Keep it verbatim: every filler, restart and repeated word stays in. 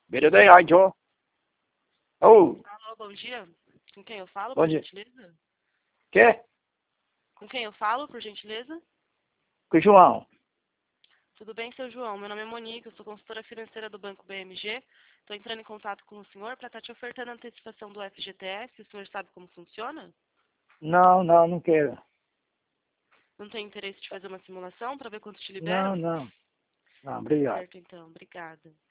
Beira daí, ai, Joe. Oh, Alô, bom dia. Com quem eu falo, bom por dia. gentileza? Quê? Com quem eu falo, por gentileza? Com o João. Tudo bem, seu João? Meu nome é Monique, eu sou consultora financeira do Banco B M G. Estou entrando em contato com o senhor para estar te ofertando a antecipação do F G T S. O senhor sabe como funciona? Não, não, não quero. Não tem interesse de fazer uma simulação para ver quanto te Não, liberam? não. Não, Tá obrigado. certo, então. Obrigada.